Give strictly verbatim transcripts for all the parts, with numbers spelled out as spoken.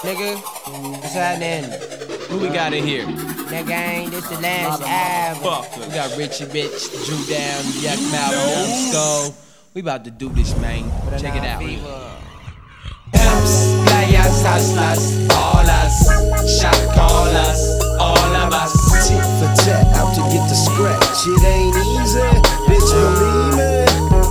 Nigga, what's happening? Who we got in here? Nigga, ain't this the last album? Fuck. We got Richie Rich, Drew Down, Yuck Mouth, Young Skull. We about to do this, man. Check it out. Pimps, players, hustlers, all us. Shot callers, all of us. Tit for tat, out to get the scratch. It ain't easy, bitch, believe me.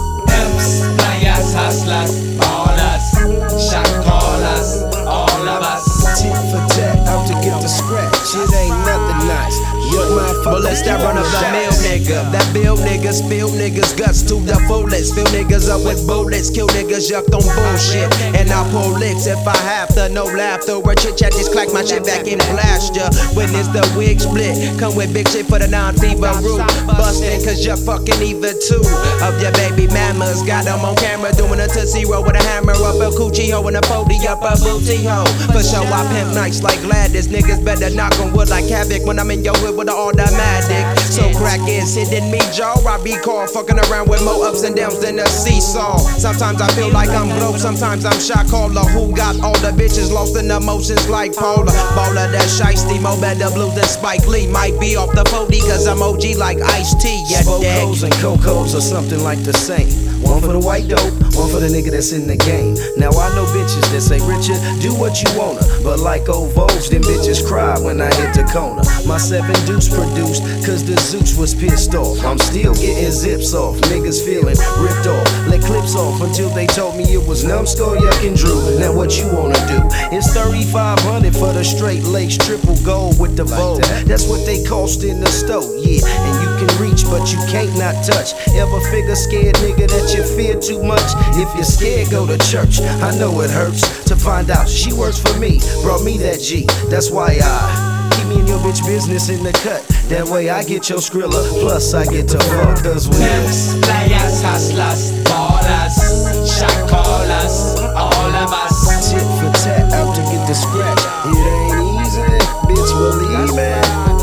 Pimps, players, hustlers, all us. Shot callers, all of us. Tit for tat, out to get the scratch. It ain't nothing nice. Your motherfucker. But let's that run up the mill nigga. That bill niggas, spill niggas, guts to the fullest. Fill niggas up with bullets, kill niggas yucked on bullshit. And I pull licks if I have to, no laughter. Or chit chat, just clack my shit back and blast ya. Witness the wig split, come with big shit for the non-fever root. Bustin' cause you're fucking either two of your baby mamas. Got them on camera doing a Tootsie Roll with a hammer up a coochie hoe and a pody up a booty hoe. For sure I pimp nights like Gladys. Niggas better knock on wood like Havoc when I'm in your hood with the automatic. So crack is hitting me jaw. I recall fucking around with more ups and downs than a seesaw. Sometimes I feel like I'm broke, sometimes I'm shot caller. Who got all the bitches lost in emotions like Paula? Baller that shiesty, more better blues than Spike Lee. Might be off the forty cause I'm O G like Ice-T. Yeah, Spokos and Cocos or something like the same. One for the white dope, one for the nigga that's in the game. Now I know bitches that say, Richard, do what you wanna. But like old Vogues, them bitches cry when I hit the corner. My seven deuce produced, cause the Zeus was pissed off. I'm still getting zips off, niggas feeling ripped off. Let clips off until they told me it was Numbskull, Yuck and Drew. Now what you wanna do? It's thirty-five hundred for the straight lace, triple gold with the Vogue. That's what they cost in the store, yeah. And you can reach, but you can't not touch. Ever figure scared nigga that you fear too much? If you're scared, go to church. I know it hurts to find out she works for me, brought me that G. That's why I keep me in your bitch business in the cut. That way I get your Skrilla, plus I get to fuck us with Pimps, players, hustlers, ballers. Shot callers, all of us. tit for tat, out to get the scratch. It ain't easy, bitch, believe me.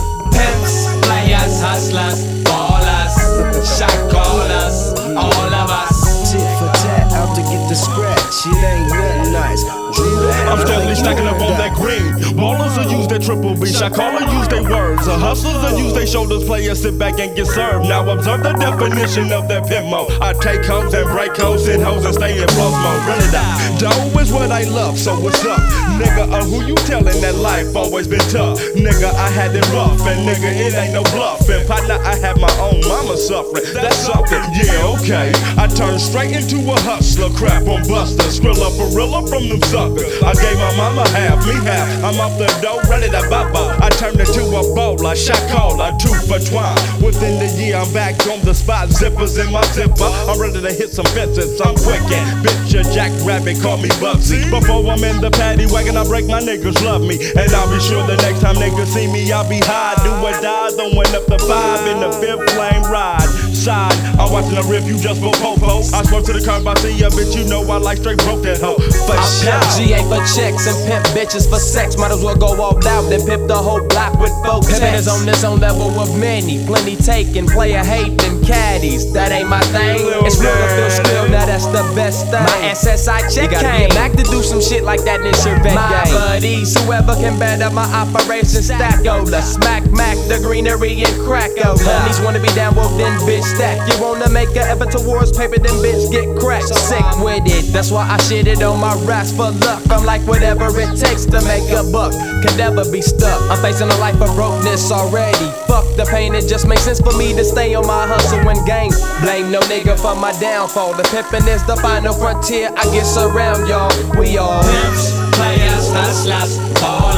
Pimps, players, hustlers, ballers. Shot callers, all of us. Tit for tat, out to get the scratch. It ain't nothing nice. I'm steadily stacking up on that green. Ballers will use their triple B. Shot caller use their words. The hustlers will use their shoulders. Players sit back and get served. Now observe the definition of that pimp mode. I take hoes and break hoes, hit hoes and stay in plus mode. Really that dough is what I love. So what's up, nigga? Uh, who you telling that life always been tough? Nigga, I had it rough, and nigga, it ain't no bluffing. Partner, I had my own mama suffering. That's something. Yeah, okay. I turned straight into a hustler. Crap on Buster, Skrilla, Ferrilla from them suckers. I gave my mama half, me half. I'm off the dough, ready to bubble. I turned into a bowler, shot caller, two for twine. Within the year, I'm back on the spot. Zippers in my zipper. I'm ready to hit some fences. I'm quick and bitch, a jackrabbit, call me Bugsy. Before I'm in the paddy wagon, I break my niggas love me. And I'll be sure the next time niggas see me, I'll be high. Do or die, throwing up the five in the fifth lane ride. Side, I'm watching the riff, you just go popo. I spoke to the curb, I see ya, bitch, you know I like straight broke that hoe. For I pimp G A for checks and pimp bitches for sex. Might as well go all out and pimp the whole block with folk Pimpin' is on this own level of many. Plenty taking, player hating caddies. That ain't my thing. It's real to feel still, now that's the best thing. My S S I check you gotta came back to do some shit like that in this Chevette my game. Buddies, whoever can better my operation stackola. Smack Mac, the greenery and crackola. Homies wanna be down, well then bitch stack. You wanna make a effort towards paper, then bitch get cracked. Sick with it, that's why I shit it on my raps for luck. I'm like whatever it takes to make a buck, can never be stuck. I'm facing a life of brokenness already. Fuck the pain, it just makes sense for me to stay on my hustle and game. Blame no nigga for my downfall. The pimpin' is the final frontier. I get around y'all, we all Pimps, players, hustlers, ballers.